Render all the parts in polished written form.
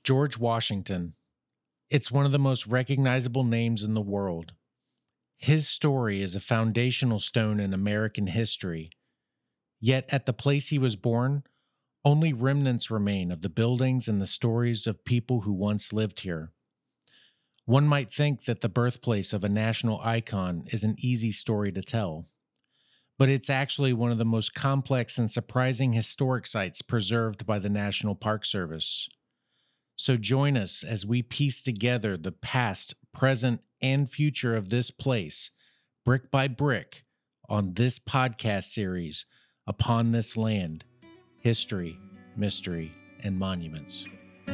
George Washington. It's one of the most recognizable names in the world. His story is a foundational stone in American history. Yet at the place he was born, only remnants remain of the buildings and the stories of people who once lived here. One might think that the birthplace of a national icon is an easy story to tell, but it's actually one of the most complex and surprising historic sites preserved by the National Park Service. So join us as we piece together the past, present, and future of this place, brick by brick, on this podcast series, Upon This Land, History, Mystery, and Monuments.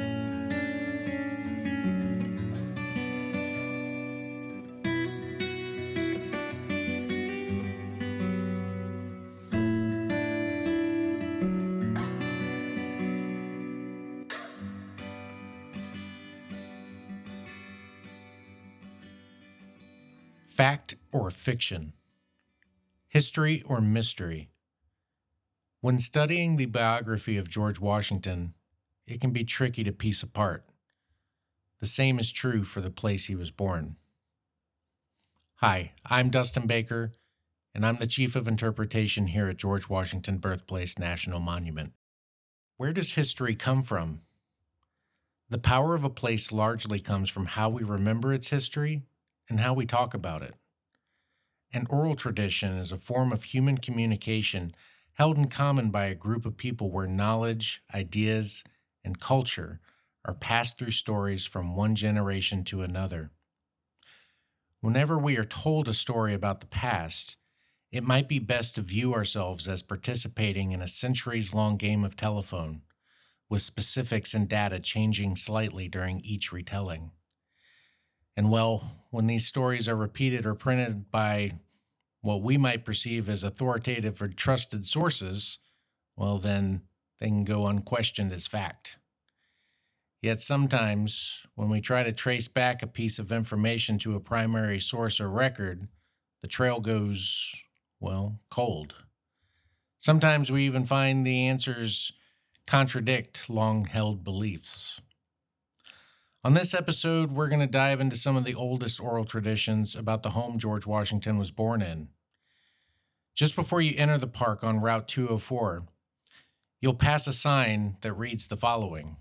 Fact or fiction? History or mystery? When studying the biography of George Washington, it can be tricky to piece apart. The same is true for the place he was born. Hi, I'm Dustin Baker, and I'm the Chief of Interpretation here at George Washington Birthplace National Monument. Where does history come from? The power of a place largely comes from how we remember its history and how we talk about it. An oral tradition is a form of human communication held in common by a group of people where knowledge, ideas, and culture are passed through stories from one generation to another. Whenever we are told a story about the past, it might be best to view ourselves as participating in a centuries-long game of telephone, with specifics and data changing slightly during each retelling. And well, when these stories are repeated or printed by what we might perceive as authoritative or trusted sources, well, then they can go unquestioned as fact. Yet sometimes, when we try to trace back a piece of information to a primary source or record, the trail goes, well, cold. Sometimes we even find the answers contradict long-held beliefs. On this episode, we're going to dive into some of the oldest oral traditions about the home George Washington was born in. Just before you enter the park on Route 204, you'll pass a sign that reads the following: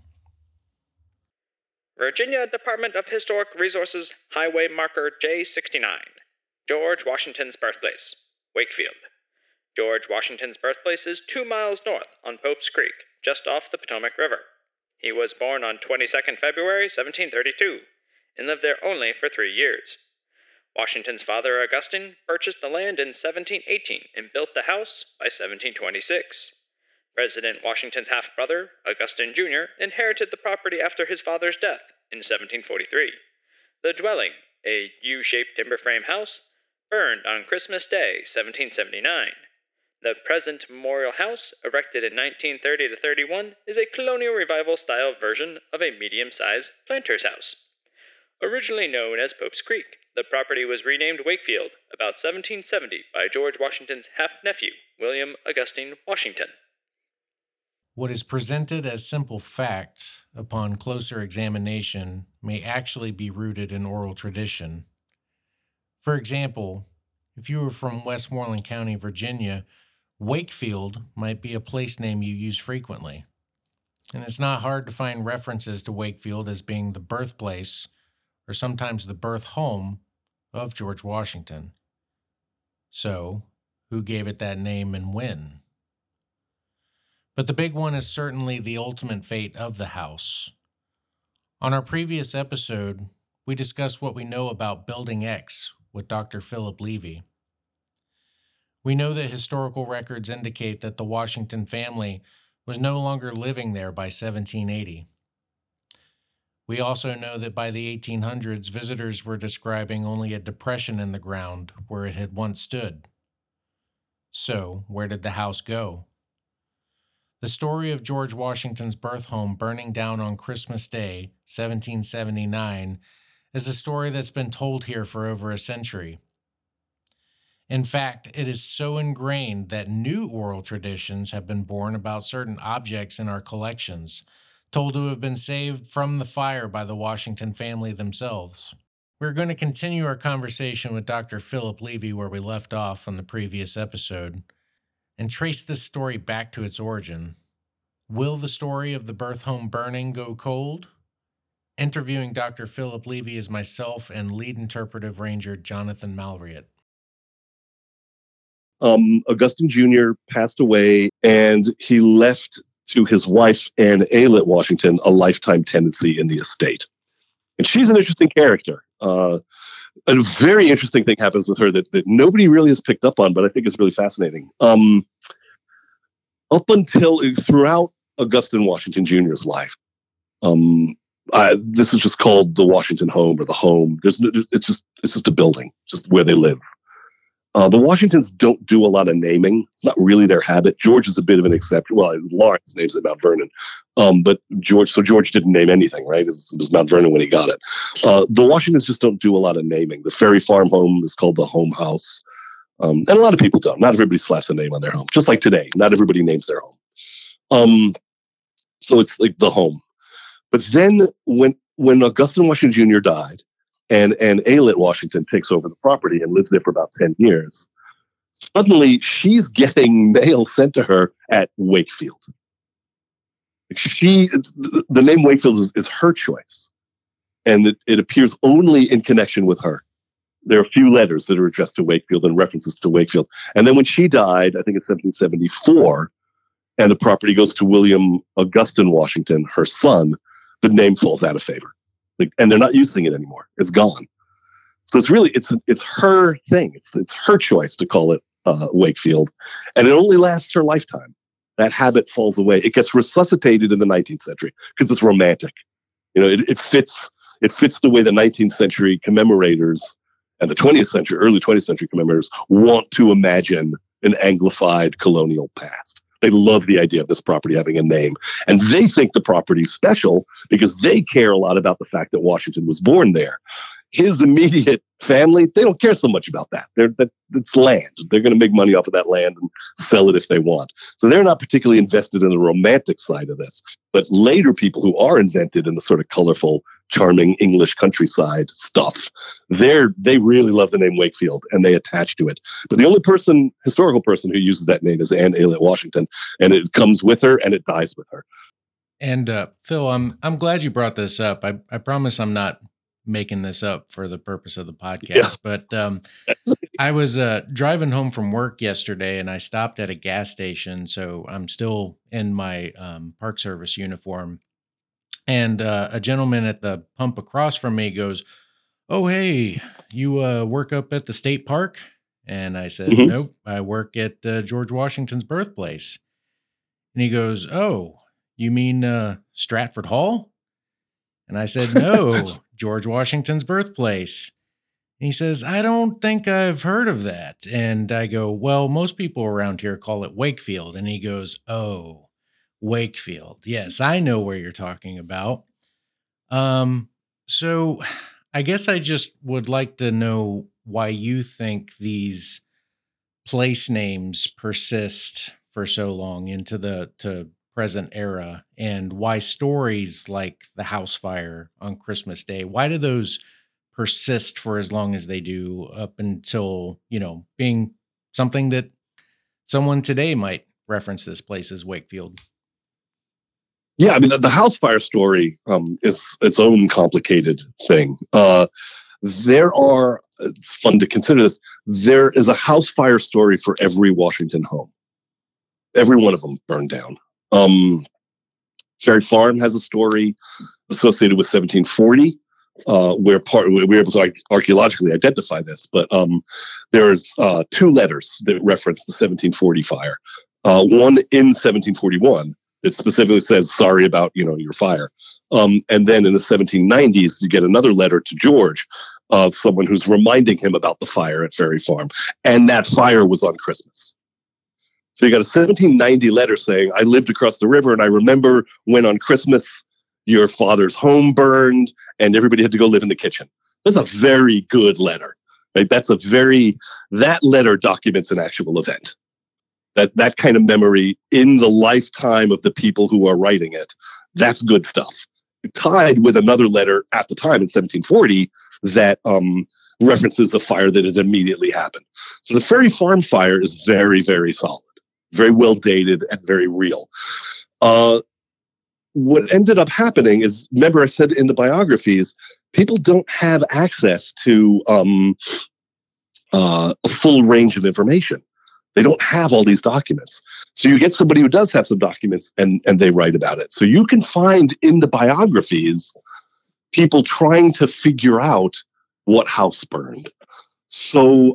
Virginia Department of Historic Resources Highway Marker J69, George Washington's birthplace, Wakefield. George Washington's birthplace is 2 miles north on Pope's Creek, just off the Potomac River. He was born on 22nd February 1732 and lived there only for 3 years. Washington's father, Augustine, purchased the land in 1718 and built the house by 1726. President Washington's half-brother, Augustine Jr., inherited the property after his father's death in 1743. The dwelling, a U-shaped timber frame house, burned on Christmas Day, 1779. The present memorial house, erected in 1930-31, is a colonial revival-style version of a medium-sized planter's house. Originally known as Pope's Creek, the property was renamed Wakefield about 1770 by George Washington's half-nephew, William Augustine Washington. What is presented as simple fact, upon closer examination, may actually be rooted in oral tradition. For example, if you were from Westmoreland County, Virginia, Wakefield might be a place name you use frequently. And it's not hard to find references to Wakefield as being the birthplace, or sometimes the birth home, of George Washington. So, who gave it that name and when? But the big one is certainly the ultimate fate of the house. On our previous episode, we discussed what we know about Building X with Dr. Philip Levy. We know that historical records indicate that the Washington family was no longer living there by 1780. We also know that by the 1800s, visitors were describing only a depression in the ground where it had once stood. So, where did the house go? The story of George Washington's birth home burning down on Christmas Day, 1779, is a story that's been told here for over a century. In fact, it is so ingrained that new oral traditions have been born about certain objects in our collections, told to have been saved from the fire by the Washington family themselves. We're going to continue our conversation with Dr. Philip Levy where we left off on the previous episode and trace this story back to its origin. Will the story of the birth home burning go cold? Interviewing Dr. Philip Levy is myself and lead interpretive ranger Jonathan Malriot. Augustine Jr. passed away, and he left to his wife, Anne Aylett Washington, a lifetime tenancy in the estate. And she's an interesting character. A very interesting thing happens with her that nobody really has picked up on, but I think is really fascinating. Throughout Augustine Washington Jr.'s life, this is just called the Washington home or the home. It's just a building, just where they live. The Washingtons don't do a lot of naming. It's not really their habit. George is a bit of an exception. Well, Lawrence names it Mount Vernon. But George didn't name anything, right? It was Mount Vernon when he got it. The Washingtons just don't do a lot of naming. The Ferry Farm home is called the home house. And a lot of people don't. Not everybody slaps a name on their home. Just like today, not everybody names their home. So it's like the home. But then when Augustine Washington Jr. died, and Aylett Washington takes over the property and lives there for about 10 years. Suddenly, she's getting mail sent to her at Wakefield. The name Wakefield is her choice, and it appears only in connection with her. There are a few letters that are addressed to Wakefield and references to Wakefield. And then when she died, I think in 1774, and the property goes to William Augustine Washington, her son, the name falls out of favor. And they're not using it anymore. It's gone. So it's her thing. It's her choice to call it Wakefield, and it only lasts her lifetime. That habit falls away. It gets resuscitated in the 19th century because it's romantic. It fits the way the 19th century commemorators and the early 20th century commemorators want to imagine an Anglified colonial past. They love the idea of this property having a name. And they think the property's special because they care a lot about the fact that Washington was born there. His immediate family, they don't care so much about that. It's land. They're going to make money off of that land and sell it if they want. So they're not particularly invested in the romantic side of this. But later people who are invented in the sort of colorful, charming English countryside stuff, they really love the name Wakefield and they attach to it. But the only historical person who uses that name is Anne Aylett Washington, and it comes with her and it dies with her. And Phil, I'm glad you brought this up. I promise I'm not making this up for the purpose of the podcast, but I was driving home from work yesterday and I stopped at a gas station. So I'm still in my Park Service uniform. And a gentleman at the pump across from me goes, "Oh, hey, you work up at the state park?" And I said, "Nope, I work at George Washington's birthplace." And he goes, "Oh, you mean Stratford Hall?" And I said, "No, George Washington's birthplace." And he says, "I don't think I've heard of that." And I go, "Well, most people around here call it Wakefield." And he goes, "Oh, Wakefield. Yes, I know where you're talking about." So I guess I just would like to know why you think these place names persist for so long into the present era, and why stories like the house fire on Christmas Day, why do those persist for as long as they do up until, being something that someone today might reference this place as Wakefield? Yeah, I mean, the house fire story is its own complicated thing. It's fun to consider this, there is a house fire story for every Washington home. Every one of them burned down. Ferry Farm has a story associated with 1740, where we're able to archaeologically identify this, but there's two letters that reference the 1740 fire. One in 1741 that specifically says, "Sorry about your fire," and then in the 1790s you get another letter to George of someone who's reminding him about the fire at Ferry Farm, and that fire was on Christmas. So you got a 1790 letter saying, "I lived across the river and I remember when on Christmas your father's home burned and everybody had to go live in the kitchen." That's a very good letter, right? That letter documents an actual event. That kind of memory in the lifetime of the people who are writing it That's good stuff. Tied with another letter at the time in 1740 that references a fire that had immediately happened. So the Ferry Farm fire is very, very solid, very well dated, and very real. What ended up happening is, remember I said in the biographies, people don't have access to a full range of information. They don't have all these documents. So you get somebody who does have some documents and they write about it. So you can find in the biographies people trying to figure out what house burned. So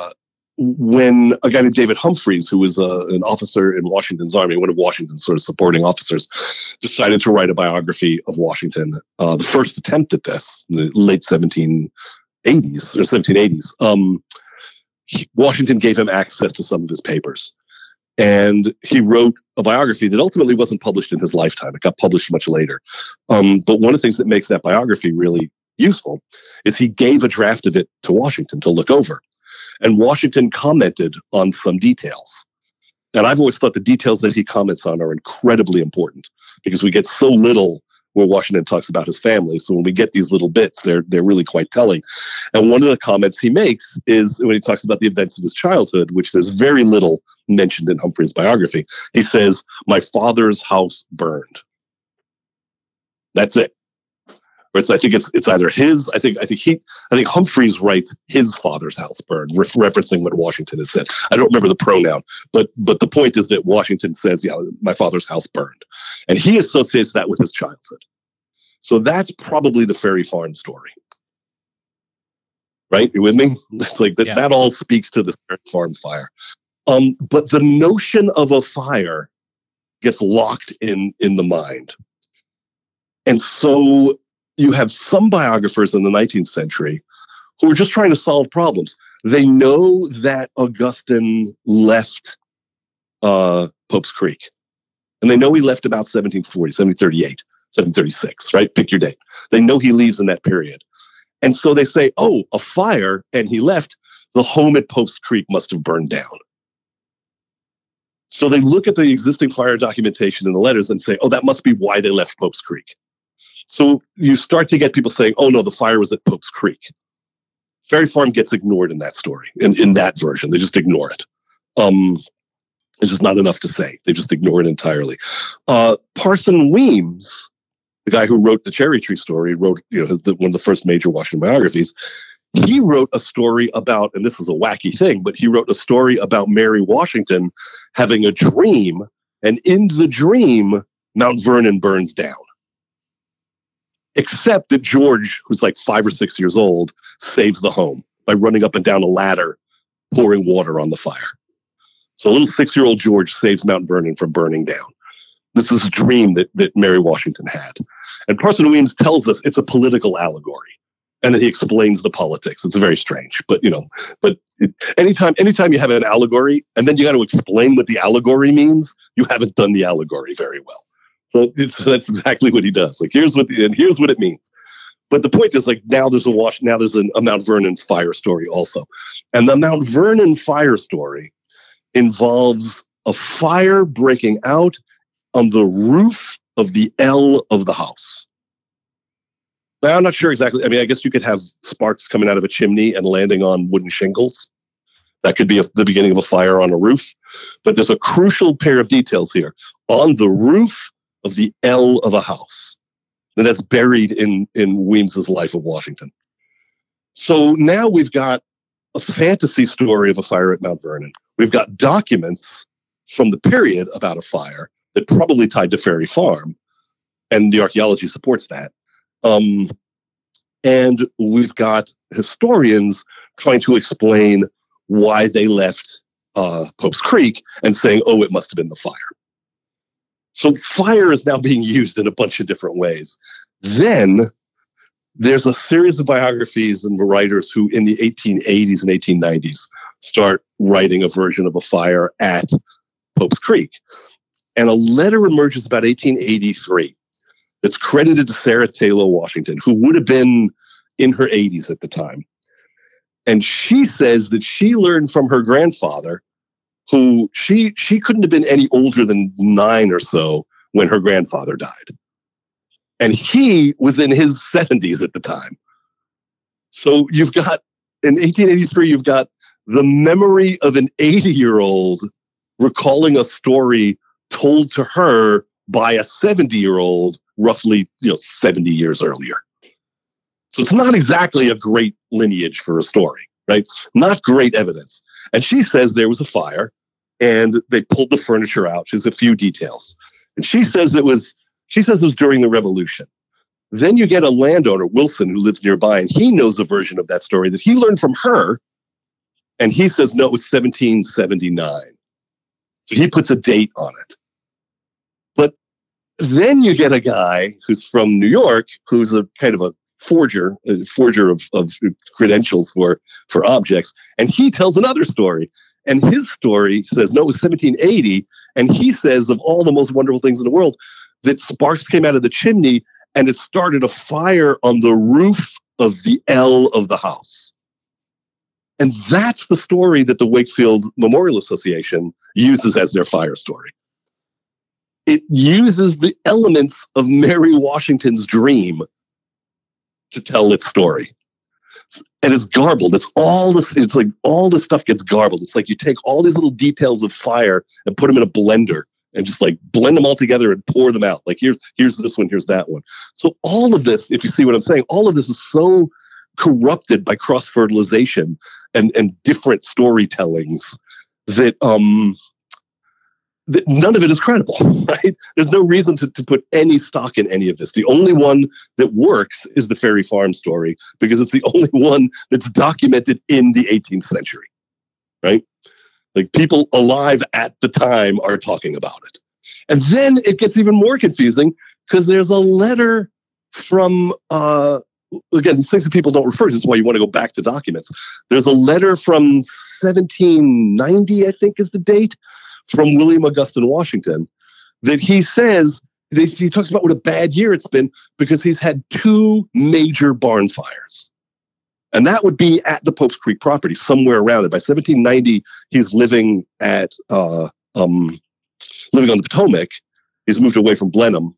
when a guy named David Humphreys, who was an officer in Washington's army, one of Washington's sort of supporting officers, decided to write a biography of Washington, the first attempt at this in the late 1780s or 1780s, Washington gave him access to some of his papers. And he wrote a biography that ultimately wasn't published in his lifetime. It got published much later. But one of the things that makes that biography really useful is he gave a draft of it to Washington to look over. And Washington commented on some details. And I've always thought the details that he comments on are incredibly important because we get so little where Washington talks about his family. So when we get these little bits, they're really quite telling. And one of the comments he makes is when he talks about the events of his childhood, which there's very little mentioned in Humphrey's biography. He says, "My father's house burned." That's it. Right, so I think it's either his. I think Humphreys writes his father's house burned, referencing what Washington had said. I don't remember the pronoun, but the point is that Washington says, "Yeah, my father's house burned," and he associates that with his childhood. So that's probably the Ferry Farm story, right? You with me? It's like that. Yeah. That all speaks to the Ferry Farm fire. But the notion of a fire gets locked in the mind, and so you have some biographers in the 19th century who are just trying to solve problems. They know that Augustine left Pope's Creek. And they know he left about 1740, 1738, 1736, right? Pick your date. They know he leaves in that period. And so they say, oh, a fire, and he left. The home at Pope's Creek must have burned down. So they look at the existing fire documentation in the letters and say, oh, that must be why they left Pope's Creek. So you start to get people saying, oh, no, the fire was at Pope's Creek. Ferry Farm gets ignored in that story, in that version. They just ignore it. It's just not enough to say. They just ignore it entirely. Parson Weems, the guy who wrote the Cherry Tree story, wrote one of the first major Washington biographies. He wrote a story about, and this is a wacky thing, but he wrote a story about Mary Washington having a dream, and in the dream, Mount Vernon burns down. Except that George, who's like 5 or 6 years old, saves the home by running up and down a ladder, pouring water on the fire. So little 6-year-old George saves Mount Vernon from burning down. This is a dream that Mary Washington had. And Parson Weems tells us it's a political allegory. And then he explains the politics. It's very strange. But, anytime you have an allegory and then you got to explain what the allegory means, you haven't done the allegory very well. So that's exactly what he does. Like, here's what it means. But the point is, like, now there's a Mount Vernon fire story also. And the Mount Vernon fire story involves a fire breaking out on the roof of the L of the house. Now, I'm not sure exactly. I mean, I guess you could have sparks coming out of a chimney and landing on wooden shingles. That could be the beginning of a fire on a roof. But there's a crucial pair of details here. On the roof of the L of a house. And that's buried in Weems's Life of Washington. So now we've got a fantasy story of a fire at Mount Vernon. We've got documents from the period about a fire that probably tied to Ferry Farm, and the archaeology supports that. And we've got historians trying to explain why they left Pope's Creek and saying, oh, it must have been the fire. So fire is now being used in a bunch of different ways. Then there's a series of biographies and writers who in the 1880s and 1890s start writing a version of a fire at Pope's Creek. And a letter emerges about 1883 that's credited to Sarah Taylor Washington, who would have been in her 80s at the time. And she says that she learned from her grandfather, who she couldn't have been any older than 9 or so when her grandfather died. And he was in his 70s at the time. So you've got, in 1883, you've got the memory of an 80-year-old recalling a story told to her by a 70-year-old roughly 70 years earlier. So it's not exactly a great lineage for a story, right? Not great evidence. And she says there was a fire and they pulled the furniture out. There's a few details. And she says it was during the Revolution. Then you get a landowner, Wilson, who lives nearby, and he knows a version of that story that he learned from her. And he says, no, it was 1779. So he puts a date on it. But then you get a guy who's from New York, who's a kind of a forger of credentials for objects. And he tells another story. And his story says, no, it was 1780. And he says, of all the most wonderful things in the world, that sparks came out of the chimney and it started a fire on the roof of the L of the house. And that's the story that the Wakefield Memorial Association uses as their fire story. It uses the elements of Mary Washington's dream to tell its story. And it's garbled. It's like all this stuff gets garbled. It's like you take all these little details of fire and put them in a blender and just like blend them all together and pour them out. Like here's this one, here's that one. So all of this, if you see what I'm saying, all of this is so corrupted by cross-fertilization and different storytellings that none of it is credible, right? There's no reason to put any stock in any of this. The only one that works is the Ferry Farm story because it's the only one that's documented in the 18th century, right? Like people alive at the time are talking about it. And then it gets even more confusing because there's a letter from, again, these things that people don't refer to. This is why you want to go back to documents. There's a letter from 1790, I think is the date, from William Augustine Washington, that he says, he talks about what a bad year it's been because he's had 2 major barn fires. And that would be at the Pope's Creek property, somewhere around it. By 1790, he's living at living on the Potomac. He's moved away from Blenheim.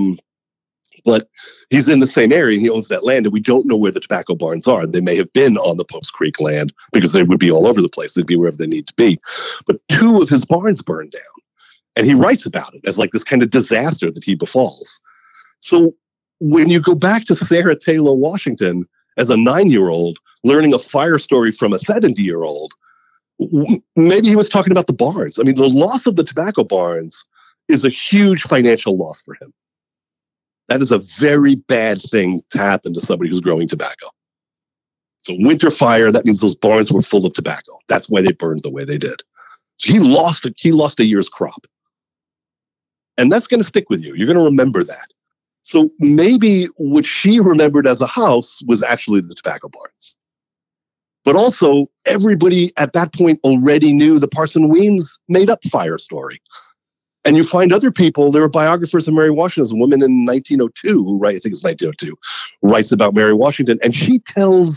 But he's in the same area and he owns that land. And we don't know where the tobacco barns are. They may have been on the Pope's Creek land because they would be all over the place. They'd be wherever they need to be. But 2 of his barns burned down. And he writes about it as like this kind of disaster that he befalls. So when you go back to Sarah Taylor Washington as a 9-year-old learning a fire story from a 70-year-old, maybe he was talking about the barns. I mean, the loss of the tobacco barns is a huge financial loss for him. That is a very bad thing to happen to somebody who's growing tobacco. So winter fire, that means those barns were full of tobacco. That's why they burned the way they did. So he lost a year's crop. And that's going to stick with you. You're going to remember that. So maybe what she remembered as a house was actually the tobacco barns. But also, everybody at that point already knew the Parson Weems made-up fire story. And you find other people, there were biographers of Mary Washington, there's a woman in 1902 who I think it's 1902, writes about Mary Washington. And she tells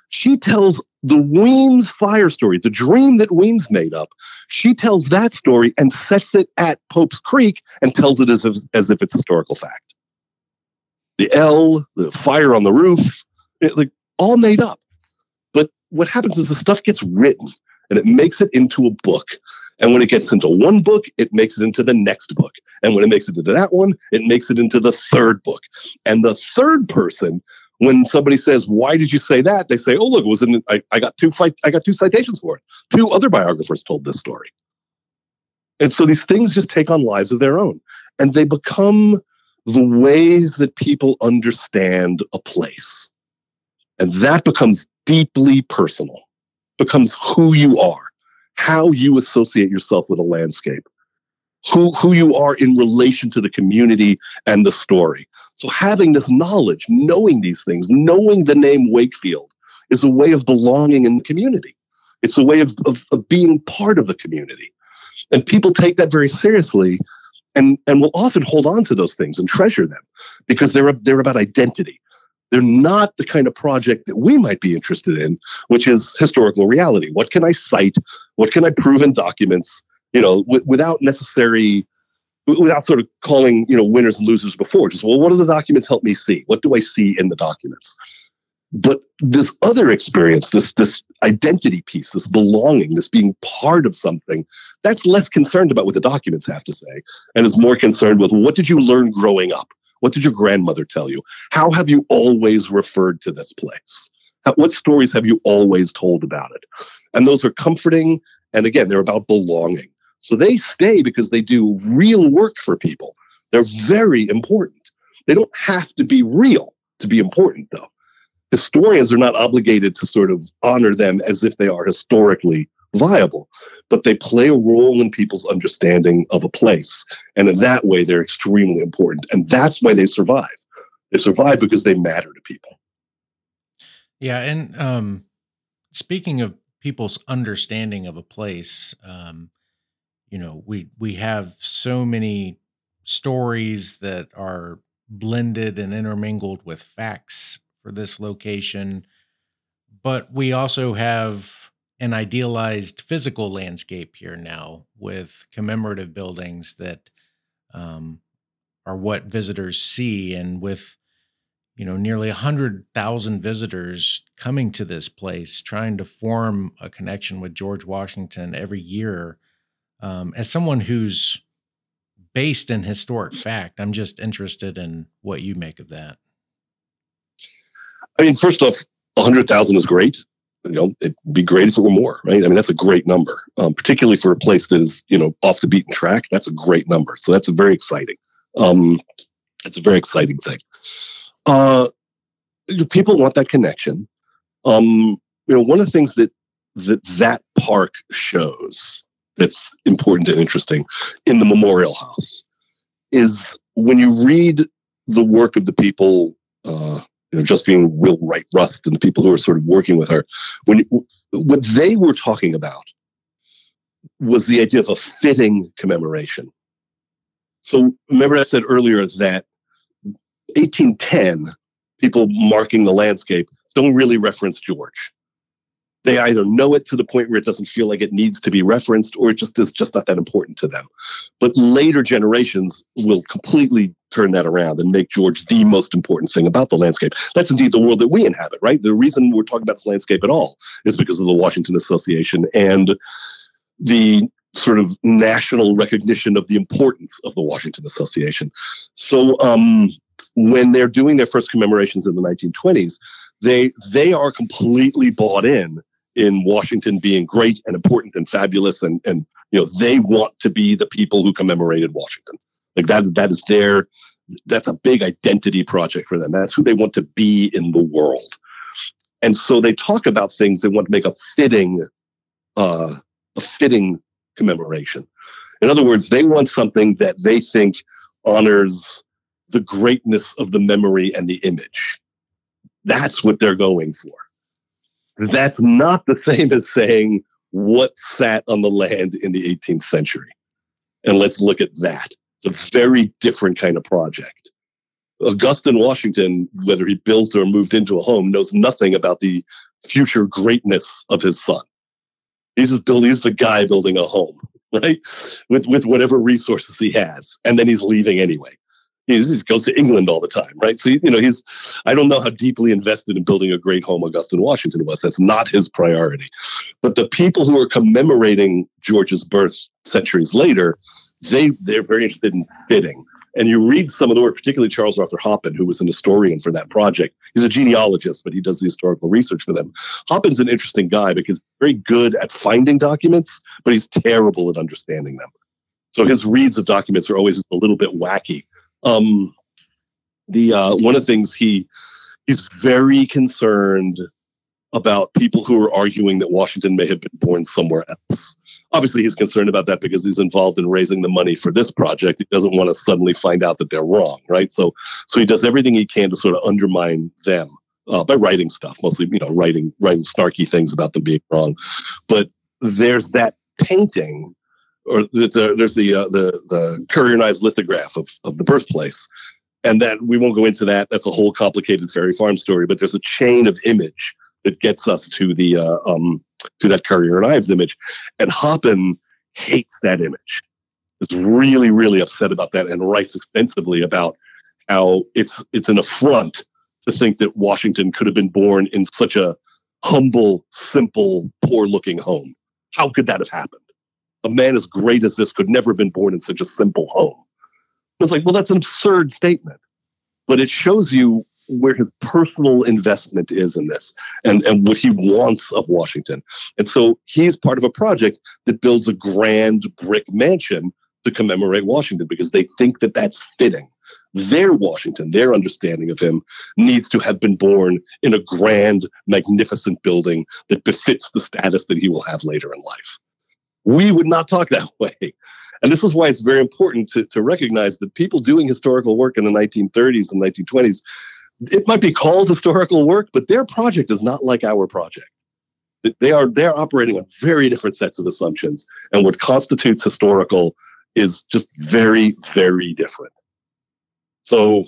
the Weems fire story, the dream that Weems made up. She tells that story and sets it at Pope's Creek and tells it as if it's historical fact. The L, the fire on the roof, like all made up. But what happens is the stuff gets written and it makes it into a book. And when it gets into one book, it makes it into the next book. And when it makes it into that one, it makes it into the third book. And the third person, when somebody says, why did you say that? They say, oh, look, it was I got 2 citations for it. 2 other biographers told this story. And so these things just take on lives of their own. And they become the ways that people understand a place. And that becomes deeply personal, becomes who you are, how you associate yourself with a landscape, who you are in relation to the community and the story. So having this knowledge, knowing these things, knowing the name Wakefield is a way of belonging in the community. It's a way of being part of the community. And people take that very seriously and will often hold on to those things and treasure them because they're about identity. They're not the kind of project that we might be interested in, which is historical reality. What can I cite? What can I prove in documents? Without necessary without sort of calling, winners and losers before. Just, well, what do the documents help me see? What do I see in the documents? But this other experience, this identity piece, this belonging, this being part of something, that's less concerned about what the documents have to say and is more concerned with, what did you learn growing up? What did your grandmother tell you? How have you always referred to this place? What stories have you always told about it? And those are comforting. And again, they're about belonging. So they stay because they do real work for people. They're very important. They don't have to be real to be important, though. Historians are not obligated to sort of honor them as if they are historically viable, but they play a role in people's understanding of a place. And in that way, they're extremely important. And that's why they survive. They survive because they matter to people. Yeah. And speaking of people's understanding of a place, we have so many stories that are blended and intermingled with facts for this location, but we also have an idealized physical landscape here now with commemorative buildings that are what visitors see, and with nearly 100,000 visitors coming to this place, trying to form a connection with George Washington every year. As someone who's based in historic fact, I'm just interested in what you make of that. I mean, first off, 100,000 is great. It'd be great if it were more, right? I mean, that's a great number, particularly for a place that is, off the beaten track. That's a great number. So that's very exciting. It's a very exciting thing. People want that connection. One of the things that park shows that's important and interesting in the Memorial House is when you read the work of the people, Josephine Will Wright Rust and the people who are sort of working with her, what they were talking about was the idea of a fitting commemoration. So remember I said earlier that 1810, people marking the landscape don't really reference George. They either know it to the point where it doesn't feel like it needs to be referenced, or it just is just not that important to them. But later generations will completely turn that around and make George the most important thing about the landscape. That's indeed the world that we inhabit, right? The reason we're talking about this landscape at all is because of the Washington Association and the sort of national recognition of the importance of the Washington Association. So when they're doing their first commemorations in the 1920s, they are completely bought in Washington being great and important and fabulous, and they want to be the people who commemorated Washington. Like that's a big identity project for them. That's who they want to be in the world. And so they talk about things they want to make a fitting commemoration. In other words, they want something that they think honors the greatness of the memory and the image. That's what they're going for. That's not the same as saying what sat on the land in the 18th century. And let's look at that. It's a very different kind of project. Augustine Washington, whether he built or moved into a home, knows nothing about the future greatness of his son. He's the guy building a home, right? With whatever resources he has. And then he's leaving anyway. He goes to England all the time, right? So, I don't know how deeply invested in building a great home Augustine Washington was. That's not his priority. But the people who are commemorating George's birth centuries later, they're very interested in fitting. And you read some of the work, particularly Charles Arthur Hoppin, who was an historian for that project. He's a genealogist, but he does the historical research for them. Hoppin's an interesting guy because he's very good at finding documents, but he's terrible at understanding them. So his reads of documents are always a little bit wacky. One of the things he's very concerned about people who are arguing that Washington may have been born somewhere else. Obviously, he's concerned about that because he's involved in raising the money for this project. He doesn't want to suddenly find out that they're wrong, right? So he does everything he can to sort of undermine them by writing stuff, mostly, writing snarky things about them being wrong. But there's that painting, or there's the Currier and Ives lithograph of the birthplace, and that we won't go into that. That's a whole complicated Ferry Farm story. But there's a chain of image that gets us to that Currier and Ives image, and Hoppin hates that image. is really, really upset about that and writes extensively about how it's an affront to think that Washington could have been born in such a humble, simple, poor-looking home. How could that have happened? A man as great as this could never have been born in such a simple home. It's like, well, that's an absurd statement, but it shows you where his personal investment is in this and what he wants of Washington. And so he's part of a project that builds a grand brick mansion to commemorate Washington because they think that that's fitting. Their Washington, their understanding of him needs to have been born in a grand, magnificent building that befits the status that he will have later in life. We would not talk that way. And this is why it's very important to recognize that people doing historical work in the 1930s and 1920s, it might be called historical work, but their project is not like our project. They're operating on very different sets of assumptions. And what constitutes historical is just very, very different. So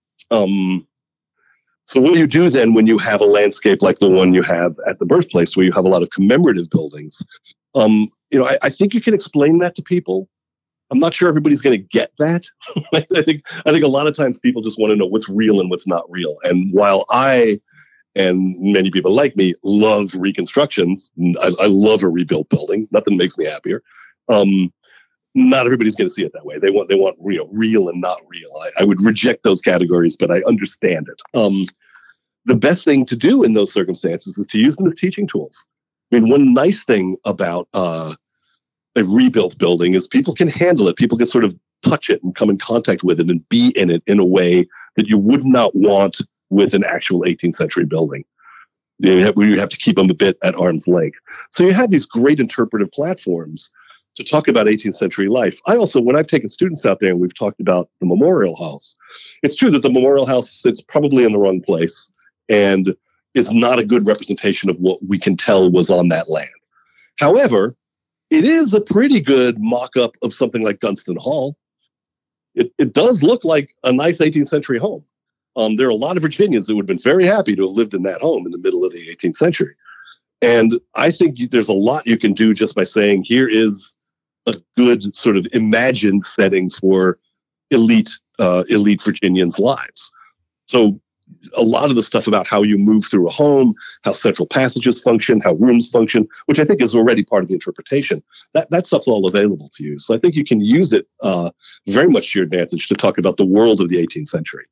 what you do then when you have a landscape like the one you have at the birthplace, where you have a lot of commemorative buildings, I think you can explain that to people. I'm not sure everybody's going to get that. I think a lot of times people just want to know what's real and what's not real. And while I and many people like me love reconstructions, I love a rebuilt building. Nothing makes me happier. Not everybody's going to see it that way. They want real and not real. I would reject those categories, but I understand it. The best thing to do in those circumstances is to use them as teaching tools. I mean, one nice thing about a rebuilt building is people can handle it. People can sort of touch it and come in contact with it and be in it in a way that you would not want with an actual 18th century building. You have to keep them a bit at arm's length. So you have these great interpretive platforms to talk about 18th century life. I also, when I've taken students out there and we've talked about the Memorial House, it's true that the Memorial House sits probably in the wrong place and is not a good representation of what we can tell was on that land. However, it is a pretty good mock-up of something like Gunston Hall. It does look like a nice 18th century home. There are a lot of Virginians that would have been very happy to have lived in that home in the middle of the 18th century. And I think there's a lot you can do just by saying, here is a good sort of imagined setting for elite Virginians' lives. So a lot of the stuff about how you move through a home, how central passages function, how rooms function, which I think is already part of the interpretation, that stuff's all available to you. So I think you can use it very much to your advantage to talk about the world of the 18th century.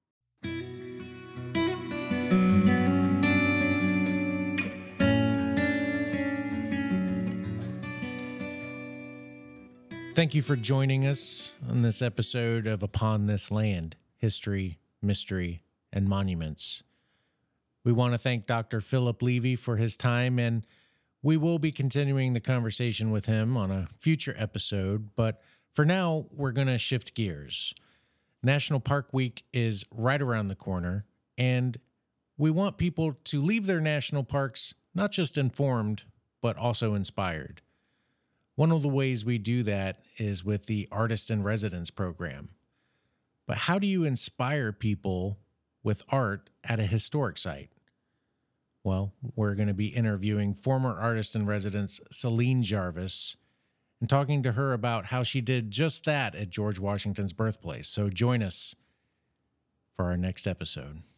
Thank you for joining us on this episode of Upon This Land, History, Mystery, and Monuments. We want to thank Dr. Philip Levy for his time, and we will be continuing the conversation with him on a future episode, but for now, we're going to shift gears. National Park Week is right around the corner, and we want people to leave their national parks not just informed, but also inspired. One of the ways we do that is with the Artist in Residence program. But how do you inspire people with art at a historic site? Well, we're going to be interviewing former Artist in Residence Celine Jarvis and talking to her about how she did just that at George Washington's birthplace. So join us for our next episode.